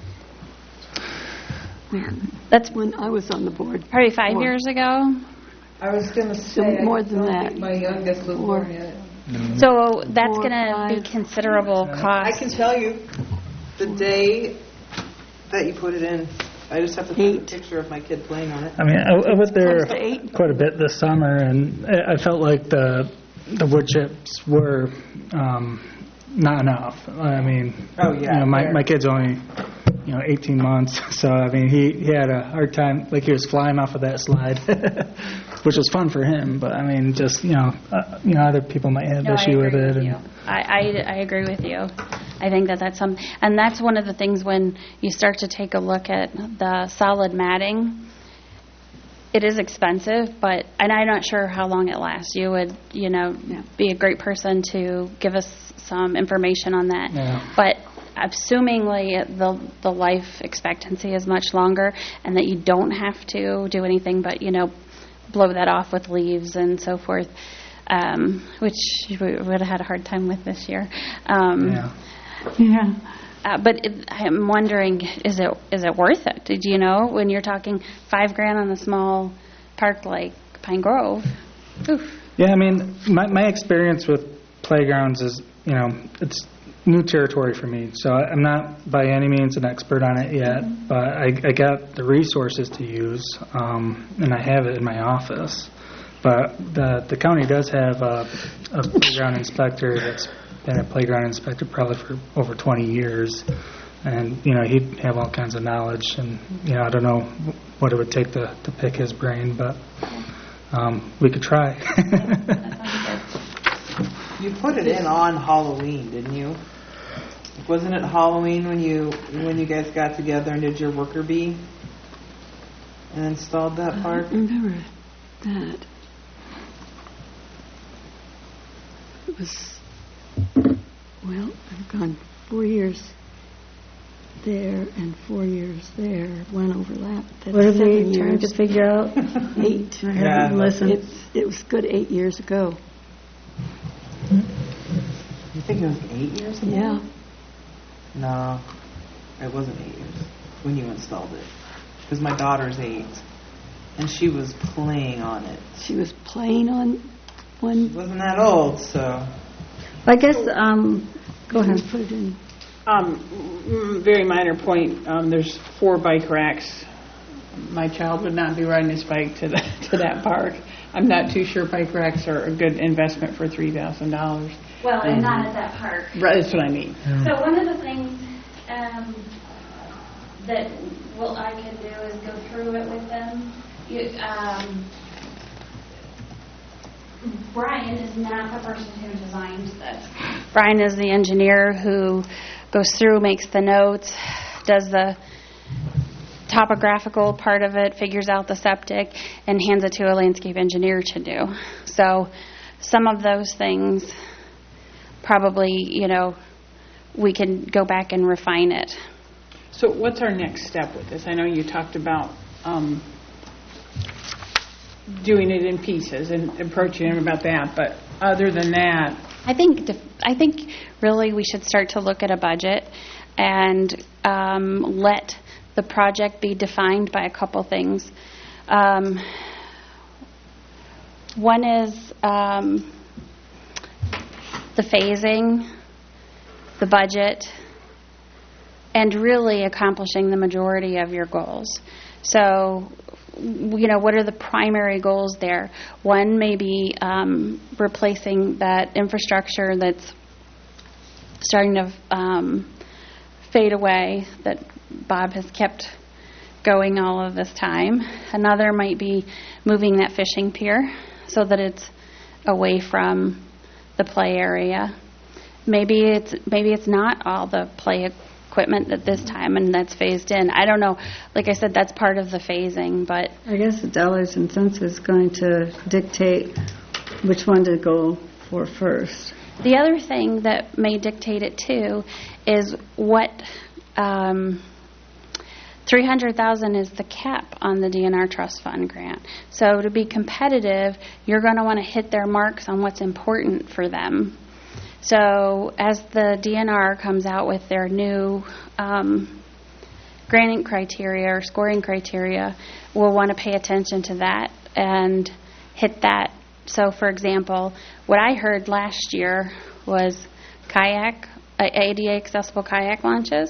man, That's when I was on the board. probably five Four. years ago. I was going to So say, more I than don't that. think my youngest was Four. born yet. So that's Four, going to be five. considerable I cost. can tell you, the day that you put it in, I just have to take a Eight. picture of my kid playing on it. I mean, I, I went there Close to eight. quite a bit this summer, and I I felt like the the wood chips were um, not enough. I mean, Oh, yeah, you know, my they're- my kid's only you know eighteen months, so I mean, he he had a hard time. Like he was flying off of that slide, which was fun for him. But I mean, just you know, uh, you know, other people might have No, I issue with agree it. with and you. I, I, I agree with you. I think that that's some, and that's one of the things when you start to take a look at the solid matting. It is expensive, but and I'm not sure how long it lasts. You would, you know, Yeah. be a great person to give us some information on that. Yeah. But assumingly the the life expectancy is much longer, and that you don't have to do anything but you know blow that off with leaves and so forth. Um, which we would have had a hard time with this year. Um, Yeah. Yeah. uh, but it, I'm wondering, is it is it worth it? Did you know when you're talking five grand on a small park like Pine Grove? Oof. Yeah, I mean, my, my experience with playgrounds is, you know, it's new territory for me. So I- I'm not by any means an expert on it yet, but I, I got the resources to use, um, and I have it in my office. But the the county does have a, a playground inspector that's been a playground inspector probably for over twenty years. And, you know, he'd have all kinds of knowledge, and, you know, I don't know what it would take to, to pick his brain, but um, we could try. You put it in on Halloween, didn't you? Wasn't it Halloween when you when you guys got together and did your worker bee and installed that I park? don't remember that. It was, well, I've gone four years there and four years there. One overlap. That's What are seven we trying to years. figure out? Eight. I Yeah, haven't listened. It's, it was good eight years ago. You think it was eight years ago? Yeah. No, it wasn't eight years when you installed it. Because my daughter's eight, and she was playing on it. She was playing on She one. wasn't that old, so. I guess, um, go ahead. Put it in. Um, mm, very minor point, um, there's four bike racks. My child would not be riding his bike to that, to that park. I'm not too sure bike racks are a good investment for three thousand dollars. Well, and not at that park. Right, that's what I mean. So one of the things um, that well I can do is go through it with them. You, um, Brian is not the person who designed this. Brian is the engineer who goes through, makes the notes, does the topographical part of it, figures out the septic, and hands it to a landscape engineer to do. So some of those things probably, you know, we can go back and refine it. So what's our next step with this? I know you talked about um, doing it in pieces and approaching him about that, but other than that, I think def- I think really we should start to look at a budget and um, let the project be defined by a couple things. Um, one is um, the phasing, the budget, and really accomplishing the majority of your goals. So, you know, what are the primary goals there? One may be um, replacing that infrastructure that's starting to um, fade away, that Bob has kept going all of this time. Another might be moving that fishing pier so that it's away from the play area. Maybe it's maybe it's not all the play equipment at this time, and that's phased in. I don't know. Like I said, that's part of the phasing, but I guess the dollars and cents is going to dictate which one to go for first. the other thing that may dictate it too is what um, three hundred thousand dollars is the cap on the D N R Trust Fund grant. So to be competitive, you're going to want to hit their marks on what's important for them. So as the D N R comes out with their new um, granting criteria or scoring criteria, we'll want to pay attention to that and hit that. So, for example, what I heard last year was kayak, uh, A D A accessible kayak launches.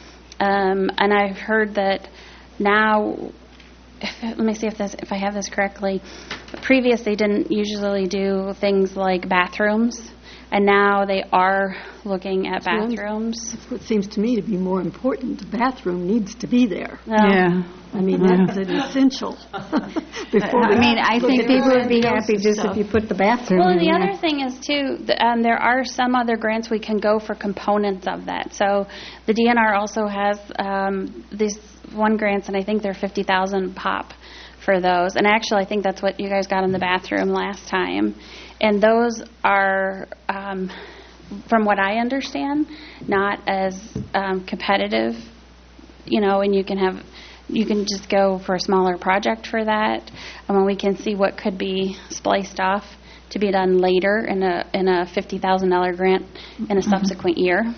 Um, and I've heard that now, if, let me see if this, if I have this correctly. Previous, they didn't usually do things like bathrooms, and now they are looking at That's what- bathrooms. That's what seems to me to be more important. The bathroom needs to be there. Um, I mean, that's an essential. Before I we mean, I look think at people would be everything happy else just and if you stuff. put the bathroom Well, in and the there. other thing is, too, th- um, there are some other grants we can go for components of that. So the D N R also has um, these one grants, and I think they're fifty thousand pop for those. And actually, I think that's what you guys got in the bathroom last time. And those are, um, from what I understand, not as um, competitive, you know, and you can have, you can just go for a smaller project for that. And when we can see what could be spliced off to be done later in a in a fifty thousand dollars grant in a subsequent year.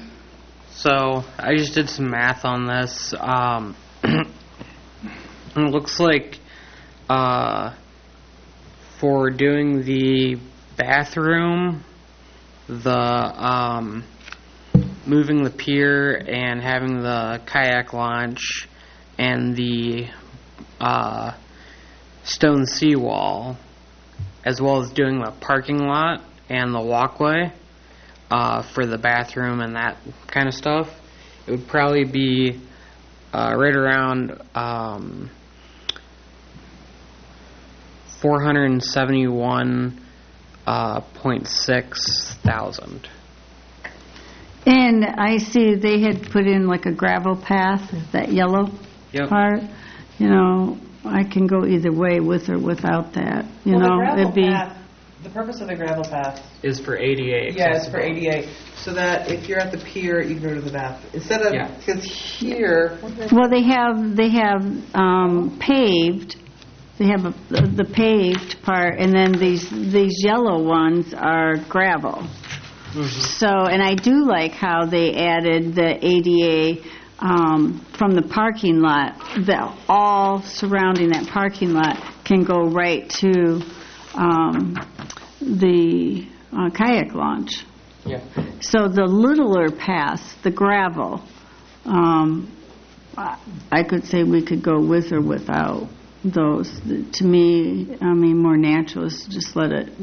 So I just did some math on this. Um, it looks like uh, for doing the bathroom, the um, moving the pier and having the kayak launch, and the uh, stone seawall, as well as doing the parking lot and the walkway uh, for the bathroom and that kind of stuff, it would probably be uh, right around um, four hundred seventy-one point six thousand. And I see they had put in like a gravel path, that yellow Yep. part. You know, I can go either way, with or without that. You Well, the know, gravel it'd be. path, the purpose of the gravel path, Is for A D A. yeah, it's for A D A, so that if you're at the pier, you can go to the bathroom. Instead of, Yeah. because here, Well, they have, they have um, paved, they have a, the the paved part, and then these, these yellow ones are gravel. So, and I do like how they added the A D A um, from the parking lot, that all surrounding that parking lot can go right to um, the uh, kayak launch. Yeah. So the littler paths, the gravel, um, I I could say we could go with or without those. To me, I mean, more natural is to just let it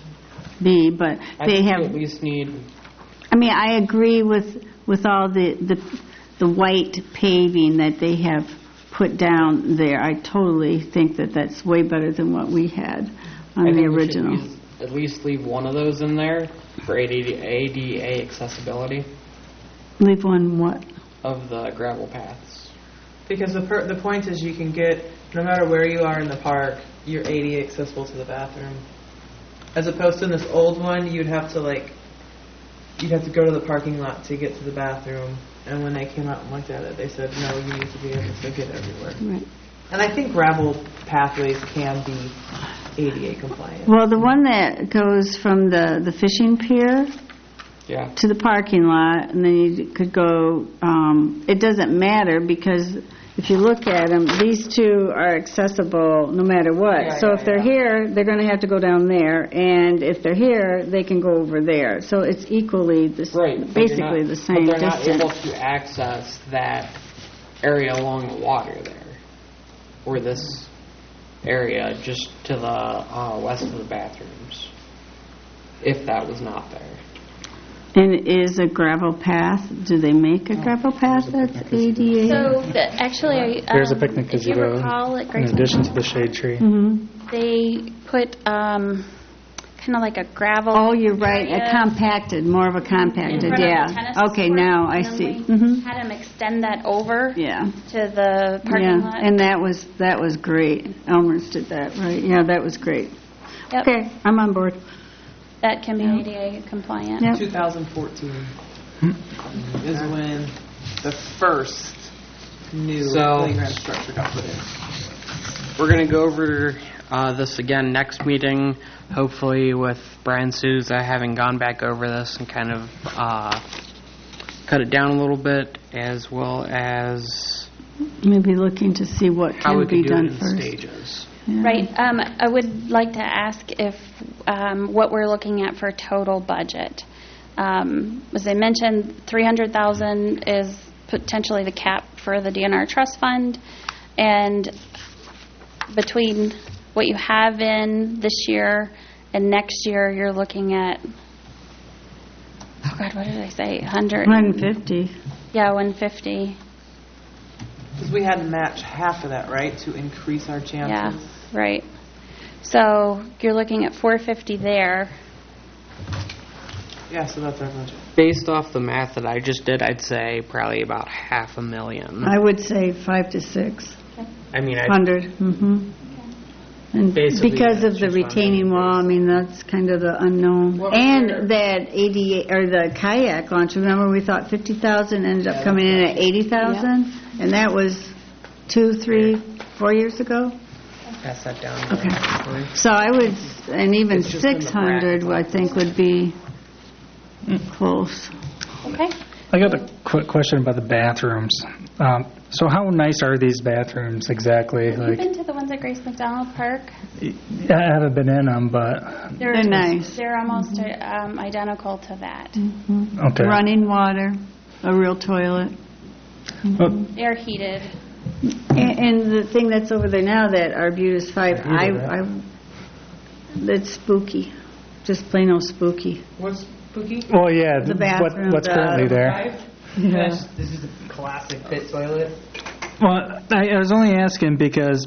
be, but I they think have, you at least need. I mean, I agree with, with all the, the, the white paving that they have put down there. I totally think that that's way better than what we had on I the think we should original. use- at least leave one of those in there for A D A accessibility Leave one what? of the gravel paths. because the per, the point is you can get, no matter where you are in the park, you're A D A accessible to the bathroom. As opposed to in this old one, you'd have to like, you'd have to go to the parking lot to get to the bathroom. And when they came out and looked at it, they said, no, you need to be able to get everywhere. Right. And I think gravel pathways can be A D A compliant. Well, the one that goes from the, the fishing pier Yeah. to the parking lot, and then you could go, um, it doesn't matter, because if you look at them, these two are accessible no matter what. Yeah, So yeah, if they're yeah. here, they're going to have to go down there, and if they're here, they can go over there. So it's equally, the s- Right. but you're basically not- the same But they're not able distance. to access that area along the water there, or this area just to the uh, west of the bathrooms, if that was not there. And is a gravel path, do they make a gravel path that's A D A? So, the- actually, There's a um, picnic if you gazebo recall, at in Grace addition to the McDonald, shade tree. Mhm. they put um, kind of like a gravel. Oh, you're right, a area compacted, more of a in compacted, front of the yeah. tennis Okay, court, now I and then see. we Mhm. Had them extend that over Yeah. to the parking Yeah, lot. and that was, that was great. Elmer's did that, right? Yeah, that was great. Yep, Okay, I'm on board. that can be A D A compliant. Yep. two thousand fourteen is when the first new So- playground structure got put in. We're going to go over uh, this again next meeting, hopefully with Brian Souza having gone back over this and kind of uh, cut it down a little bit, as well as Maybe looking to see what how can we be could do it done in first. stages. Yeah. Right. Um, I would like to ask if um, what we're looking at for total budget. Um, as I mentioned, three hundred thousand is potentially the cap for the D N R trust fund, and between what you have in this year and next year, you're looking at, oh God, what did I say? one hundred. one fifty. Yeah, one fifty. Because we had to match half of that, right, to increase our chances? Yeah, right. So you're looking at four fifty there. Yeah, so that's our budget. Based off the math that I just did, I'd say probably about half a million. I would say five to six I mean, I hundred. Mm-hmm. And Basically, because of that's the just retaining funding. wall, I mean, that's kind of the unknown. What was your- And that A D A, or the kayak launch, remember we thought fifty thousand, ended up coming in at eighty thousand? And that was two, three, four years ago? pass that down. Okay. Corey. So I would, and even It's just in the six hundred, I bracket. think would be close. Okay. I got a quick question about the bathrooms. Um, so how nice are these bathrooms exactly? Have you Like, been to the ones at Grace McDonald Park? I haven't been in them, but, They're, They're nice. They're almost um, identical to that. okay. Running water, a real toilet. Well, They're heated. And, and the thing that's over there now, that Arbutus Five, I, hear that. I, that's spooky, just plain old spooky. What's spooky? well, yeah, The what, bathroom, what's the- currently there. Five? Yeah. This, this is a classic pit toilet. Well, I, I was only asking because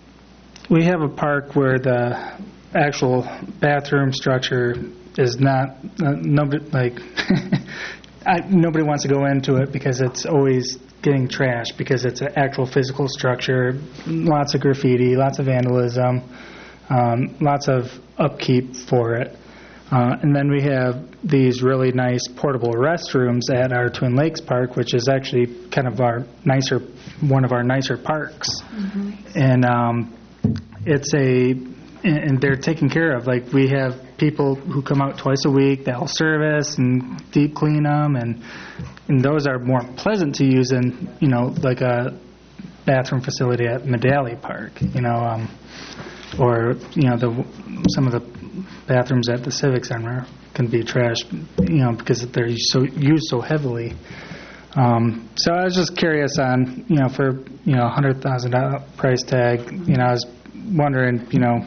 we have a park where the actual bathroom structure is not, uh, nobody, like, I, nobody wants to go into it because it's always getting trashed because it's an actual physical structure, lots of graffiti, lots of vandalism, um, lots of upkeep for it. Uh, and then we have these really nice portable restrooms at our Twin Lakes Park, which is actually kind of our nicer, one of our nicer parks. And um, it's a, and and they're taken care of. Like, we have people who come out twice a week that'll service and deep clean them, and and those are more pleasant to use than, you know, like a bathroom facility at Medallion Park, you know, um, or, you know, the some of the bathrooms at the Civic Center can be trashed, you know, because they're so used so heavily. Um, so I was just curious on, you know, for, you know, a hundred thousand dollar price tag, you know, I was wondering, you know,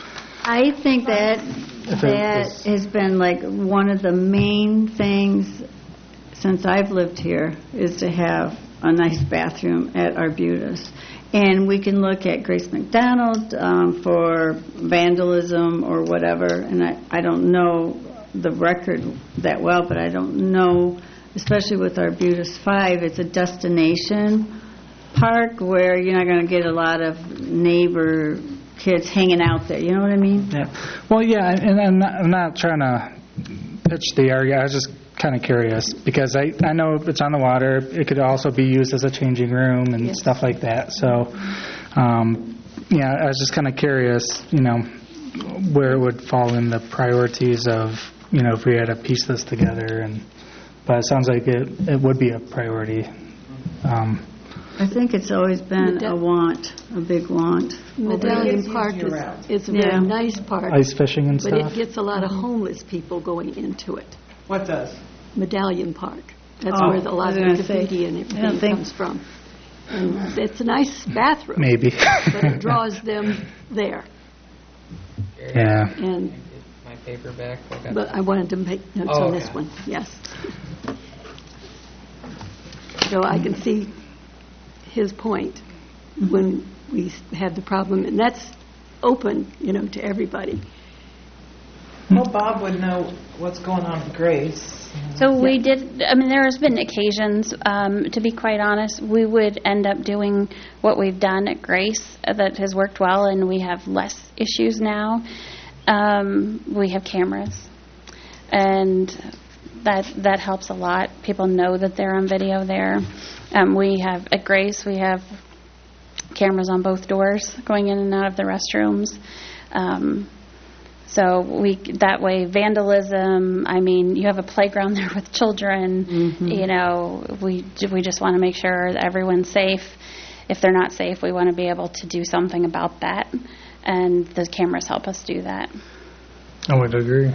I think that If it that was- has been like one of the main things since I've lived here, is to have a nice bathroom at Arbutus. And we can look at Grace McDonald um, for vandalism or whatever, and I, I don't know the record that well, but I don't know, especially with Arbutus Five, it's a destination park where you're not going to get a lot of neighbor kids hanging out there, you know what I mean? yeah. Well, yeah, and I'm not, I'm not trying to pitch the area. I was just kind of curious because I, I know it's on the water. It could also be used as a changing room and Yes. stuff like that. So, um, yeah, I was just kind of curious, you know, where it would fall in the priorities of, you know, if we had to piece this together. And but it sounds like it, it would be a priority. Um, I think it's always been a want, a big want. Medallion it's Park used is, year-round. is a Yeah. very nice park, ice fishing and but stuff. it gets a lot of homeless people going into it. What does? Medallion Park. That's Oh, where the, a I lot was of gonna the say, graffiti and I don't everything think- comes from. And it's a nice bathroom, Maybe. but it draws them there. Yeah. And My paper back. I got but I wanted to make notes Oh, on this okay. one. Yes. So I can see his point when we had the problem, and that's open, you know, to everybody. Well, Bob would know what's going on with Grace. So we did, I mean, there has been occasions, um, to be quite honest, we would end up doing what we've done at Grace uh, that has worked well, and we have less issues now. Um, we have cameras, and that that helps a lot. People know that they're on video there. Um, we have, at Grace, we have cameras on both doors going in and out of the restrooms. Um, So we, that way, vandalism, I mean, you have a playground there with children, you know, we, we just want to make sure that everyone's safe. If they're not safe, we want to be able to do something about that, and the cameras help us do that. I would agree.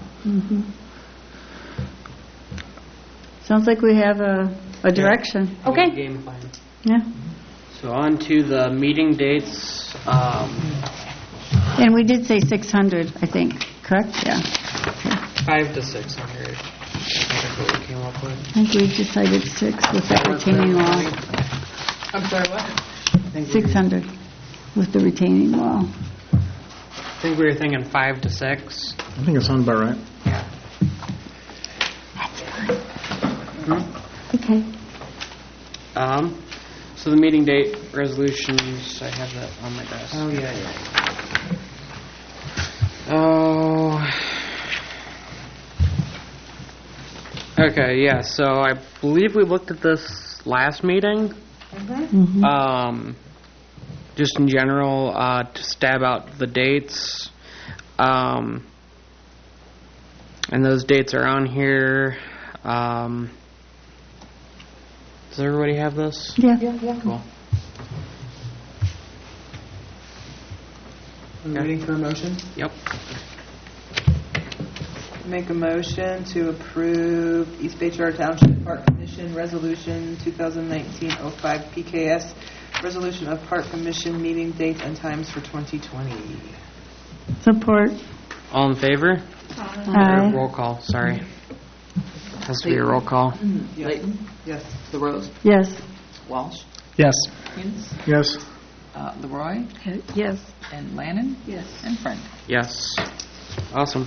Sounds like we have a, a direction. Okay. Game plan. Yeah. So on to the meeting dates. Um, And we did say six hundred, I think, correct? Yeah. five to six hundred. I think that's what we came up with. I think we decided six with that retaining wall. I'm sorry, what? I think we- six hundred with the retaining wall. I think we were thinking five to six. I think it sounds about right. Yeah. Okay. Um, so the meeting date resolutions, I have that on my desk. Oh, yeah, yeah. Oh. Okay, yeah, so I believe we looked at this last meeting. Um, just in general, uh, to stab out the dates. Um, and those dates are on here. Um, does everybody have this? Yeah. Cool. Are we Okay. waiting for a motion? Yep. Make a motion to approve East Bay Charter Township Park Commission Resolution twenty nineteen oh five P K S, Resolution of Park Commission meeting dates and times for twenty twenty. Support. All in favor? Aye. Roll call, sorry. Has to be a roll call. Layton, Yes. LaRose, Yes. Walsh, Yes. Hinz, Yes. uh, Leroy, Yes. and Lannon. Yes. And Friend. Yes. Awesome.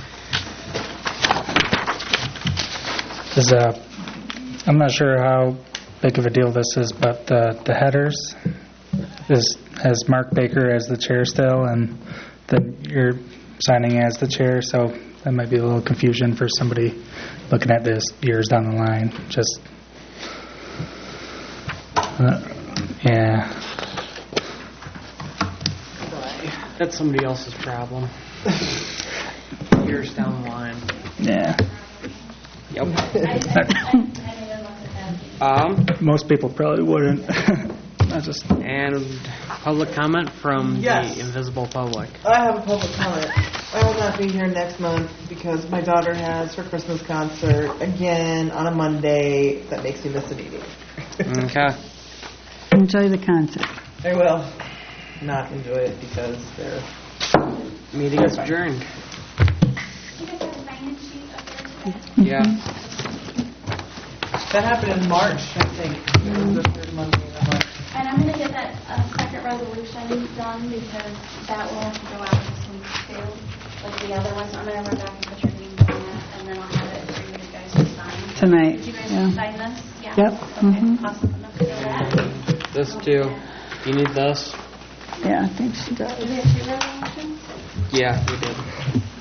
Is, uh, I'm not sure how big of a deal this is, but uh, the headers is, has Mark Baker as the chair still, and then you're signing as the chair, so that might be a little confusion for somebody looking at this years down the line. Just, uh, yeah. That's somebody else's problem. Years down the line. Yeah. Yep. I, I, I, I didn't look at that. Um, Most people probably wouldn't. I just, and public comment from Yes. the invisible public. I have a public comment. I will not be here next month because my daughter has her Christmas concert again on a Monday. That makes me miss a meeting. Okay. Enjoy the concert. I will not enjoy it because they're... Meeting is adjourned. You guys have a sign-in sheet up there today? Yeah. That happened in March, I think. It was the third Monday of March. And I'm going to get that uh, second resolution done because that will have to go out this week too, like the other ones. I'm going to run back and put your names on that, and then I'll have it for you guys to sign. Tonight. Did you guys Yeah. sign this? Yeah. Yep. Okay, Mhm. awesome. Enough to do that. This too. You need this? Yeah, I think she does. Do we have two resolutions? Yeah, we did.